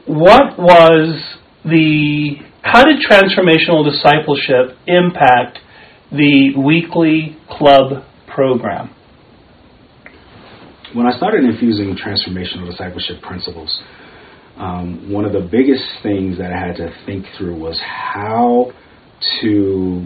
how did transformational discipleship impact the weekly club program? When I started infusing transformational discipleship principles, one of the biggest things that I had to think through was how to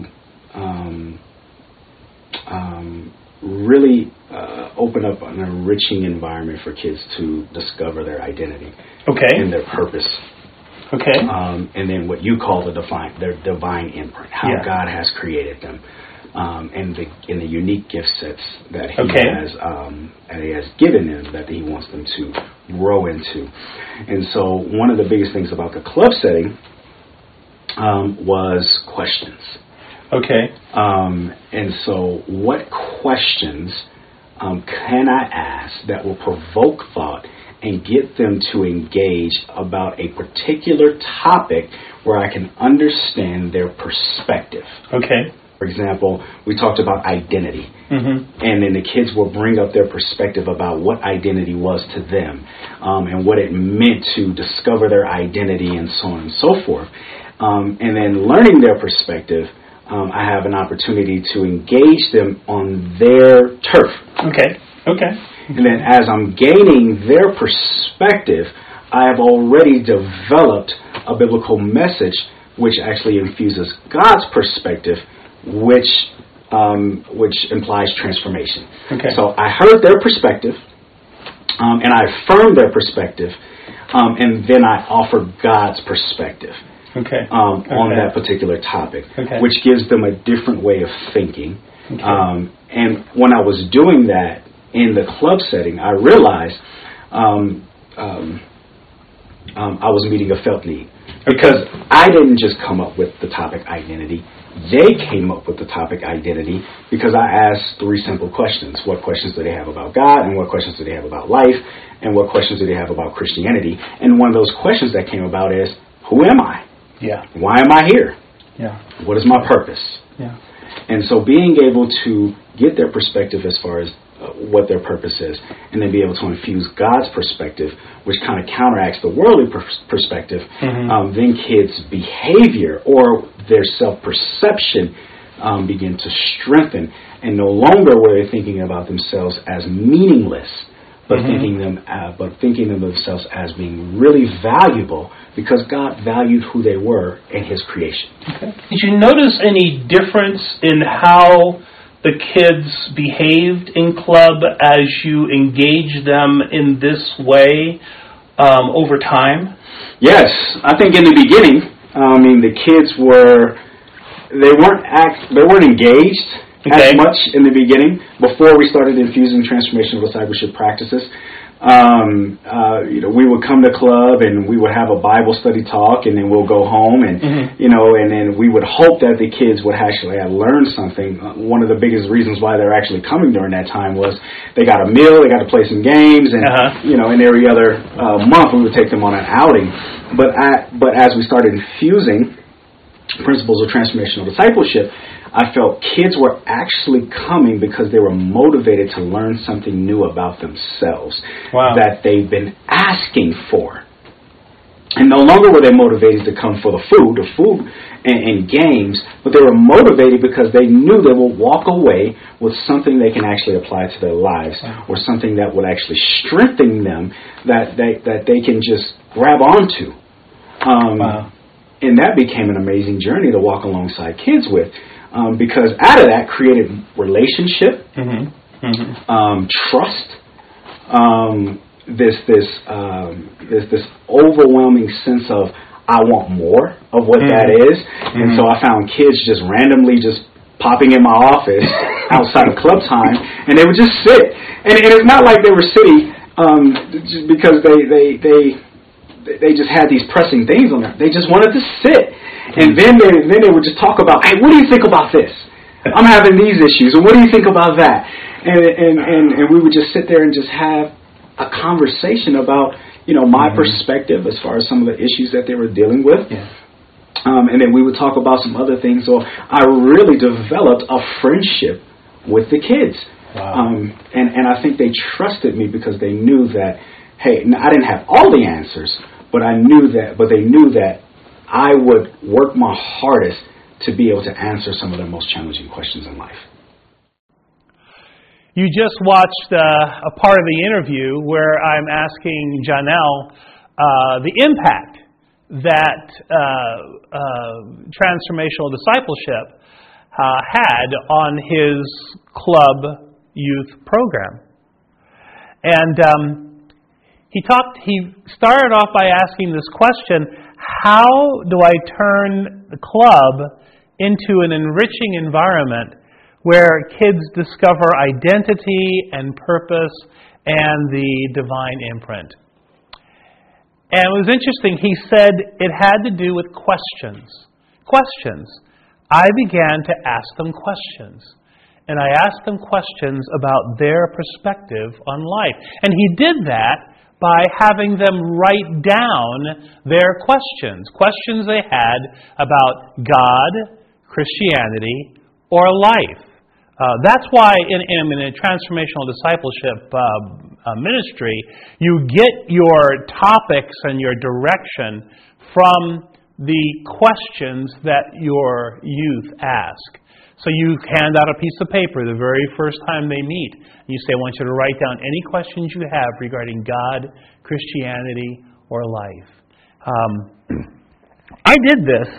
really open up an enriching environment for kids to discover their identity and their purpose. Okay. And then what you call their divine imprint, how God has created them, and the unique gift sets that He has given them that He wants them to grow into. And so one of the biggest things about the club setting was questions. Okay. And so what questions can I ask that will provoke thought and get them to engage about a particular topic where I can understand their perspective? Okay. For example, we talked about identity, and then the kids will bring up their perspective about what identity was to them, and what it meant to discover their identity, and so on and so forth. And then learning their perspective, I have an opportunity to engage them on their turf. Okay. And then as I'm gaining their perspective, I have already developed a biblical message which actually infuses God's perspective, which implies transformation. Okay. So I heard their perspective, and I affirmed their perspective, and then I offer God's perspective on that particular topic, which gives them a different way of thinking. Okay. And when I was doing that in the club setting, I realized I was meeting a felt need. Because I didn't just come up with the topic identity. They came up with the topic identity because I asked 3 simple questions. What questions do they have about God? And what questions do they have about life? And what questions do they have about Christianity? And one of those questions that came about is, who am I? Yeah. Why am I here? Yeah. What is my purpose? Yeah. And so being able to get their perspective as far as what their purpose is, and then be able to infuse God's perspective, which kind of counteracts the worldly perspective, then kids' behavior or their self-perception begin to strengthen, and no longer were they thinking about themselves as meaningless, but thinking of themselves as being really valuable because God valued who they were in His creation. Okay. Did you notice any difference in how the kids behaved in club as you engaged them in this way over time? Yes, I think in the beginning, the kids weren't engaged as much in the beginning before we started infusing transformational discipleship practices. We would come to club and we would have a Bible study talk, and then we'll go home and and then we would hope that the kids would actually have learned something. One of the biggest reasons why they're actually coming during that time was they got a meal, they got to play some games, and and every other month we would take them on an outing. But as we started infusing principles of transformational discipleship, I felt kids were actually coming because they were motivated to learn something new about themselves that they've been asking for. And no longer were they motivated to come for the food and games, but they were motivated because they knew they would walk away with something they can actually apply to their lives, or something that would actually strengthen them, that they can just grab onto. And that became an amazing journey to walk alongside kids with. Because out of that created relationship, trust, this overwhelming sense of I want more of what that is. And so I found kids just randomly just popping in my office outside of club time, and they would just sit. And it's not like they were sitting just because they just had these pressing things on them. They just wanted to sit. And then they would just talk about, hey, what do you think about this? I'm having these issues, and what do you think about that? And we would just sit there and just have a conversation about, my perspective as far as some of the issues that they were dealing with. Yeah. And then we would talk about some other things. So I really developed a friendship with the kids. Wow. And I think they trusted me because they knew that, hey, I didn't have all the answers, but they knew that I would work my hardest to be able to answer some of their most challenging questions in life. You just watched a part of the interview where I'm asking Janelle the impact that transformational discipleship had on his club youth program. And he started off by asking this question: how do I turn the club into an enriching environment where kids discover identity and purpose and the divine imprint? And it was interesting. He said it had to do with questions. Questions. I began to ask them questions. And I asked them questions about their perspective on life. And he did that by having them write down their questions. Questions they had about God, Christianity, or life. That's why in a transformational discipleship ministry, you get your topics and your direction from the questions that your youth ask. So you hand out a piece of paper the very first time they meet. You say, I want you to write down any questions you have regarding God, Christianity, or life. I did this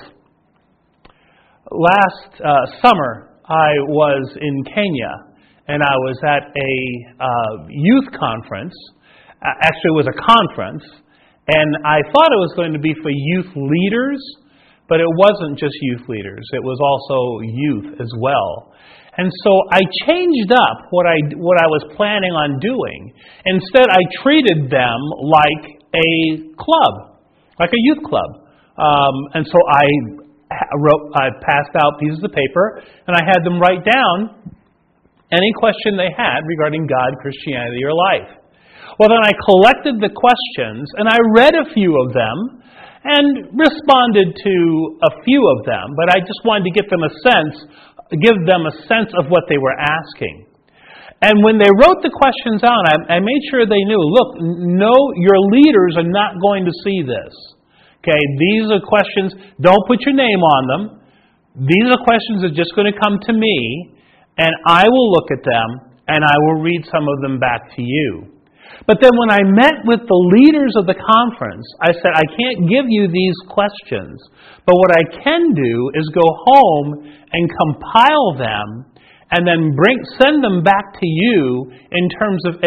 last summer. I was in Kenya, and I was at a youth conference. Actually, it was a conference, and I thought it was going to be for youth leaders, but it wasn't just youth leaders. It was also youth as well. And so I changed up what I was planning on doing. Instead, I treated them like a club, like a youth club. And so I passed out pieces of paper, and I had them write down any question they had regarding God, Christianity, or life. Well, then I collected the questions, and I read a few of them, and responded to a few of them, but I just wanted to give them a sense of what they were asking. And when they wrote the questions out, I made sure they knew, look, no, your leaders are not going to see this. Okay, these are questions, don't put your name on them. These are questions that are just going to come to me, and I will look at them, and I will read some of them back to you. But then when I met with the leaders of the conference, I said, I can't give you these questions, but what I can do is go home and compile them, and then send them back to you in terms of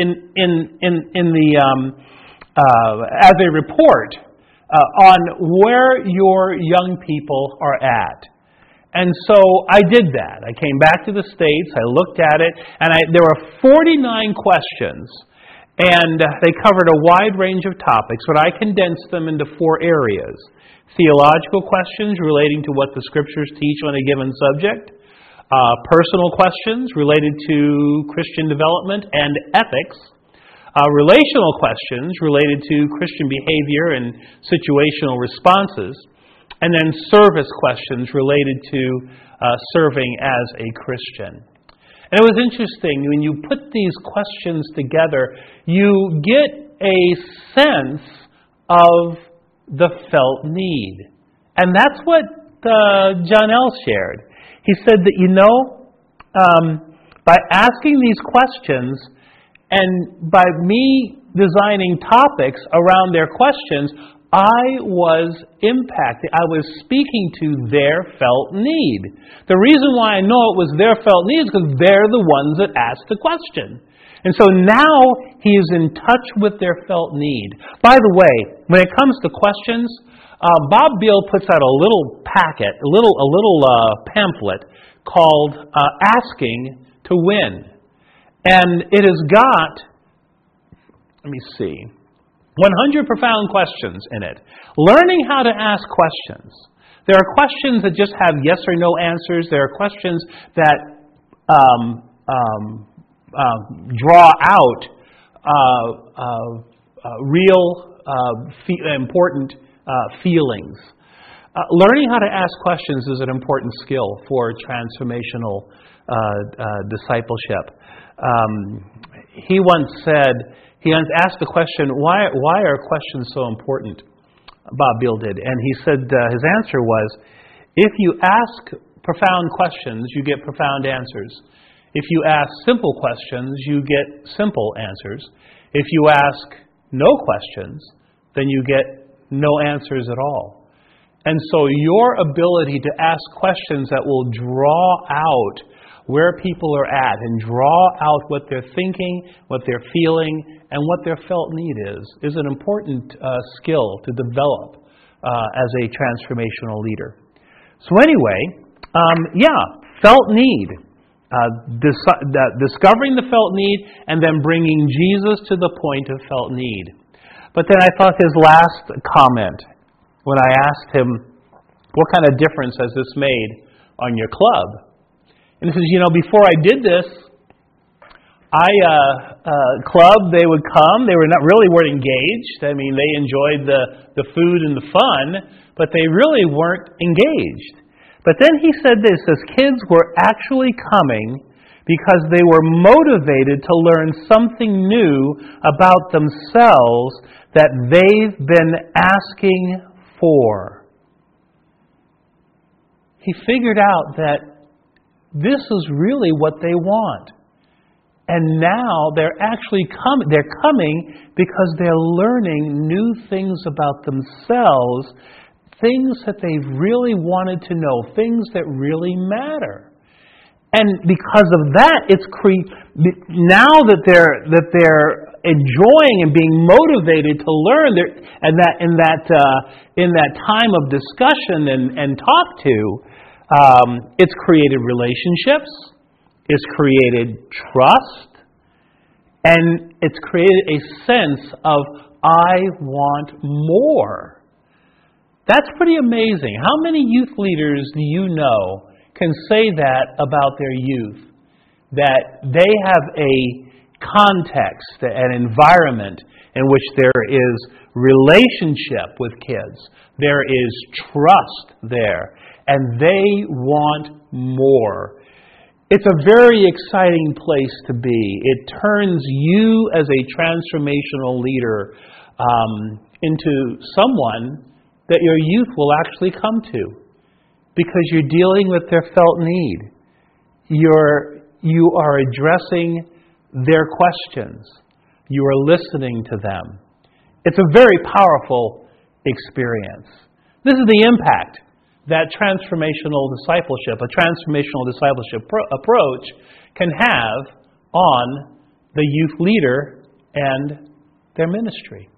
as a report on where your young people are at. And so I did that. I came back to the States, I looked at it, and there were 49 questions, and they covered a wide range of topics, but I condensed them into 4 areas. Theological questions relating to what the Scriptures teach on a given subject, personal questions related to Christian development and ethics, relational questions related to Christian behavior and situational responses, and then service questions related to serving as a Christian. And it was interesting, when you put these questions together, you get a sense of the felt need. And that's what Janelle shared. He said that, by asking these questions, and by me designing topics around their questions, I was impacted. I was speaking to their felt need. The reason why I know it was their felt need is because they're the ones that asked the question. And so now he is in touch with their felt need. By the way, when it comes to questions, Bob Beal puts out a little packet, a little pamphlet called Asking to Win. And it has got, 100 profound questions in it. Learning how to ask questions. There are questions that just have yes or no answers. There are questions that draw out real important feelings. Learning how to ask questions is an important skill for transformational discipleship. He once said, he asked the question, why are questions so important? Bob Beal did. And he said his answer was, if you ask profound questions, you get profound answers. If you ask simple questions, you get simple answers. If you ask no questions, then you get no answers at all. And so your ability to ask questions that will draw out where people are at and draw out what they're thinking, what they're feeling, and what their felt need is an important skill to develop as a transformational leader. So anyway, felt need. Discovering the felt need and then bringing Jesus to the point of felt need. But then I thought his last comment, when I asked him, what kind of difference has this made on your club? And he says, before I did this, club, they would come. They weren't engaged. I mean, they enjoyed the food and the fun, but they really weren't engaged. But then he said this, as kids were actually coming because they were motivated to learn something new about themselves that they've been asking for. He figured out that this is really what they want. And now they're actually coming. They're coming because they're learning new things about themselves, things that they really wanted to know, things that really matter. And because of that, now that they're enjoying and being motivated to learn, and that in that time of discussion and talk to, it's created relationships, it's created trust, and it's created a sense of I want more. That's pretty amazing. How many youth leaders do you know can say that about their youth? That they have a context, an environment in which there is relationship with kids. There is trust there. And they want more. It's a very exciting place to be. It turns you as a transformational leader into someone that your youth will actually come to, because you're dealing with their felt need. You are addressing their questions. You are listening to them. It's a very powerful experience. This is the impact that transformational discipleship, a transformational discipleship approach, can have on the youth leader and their ministry.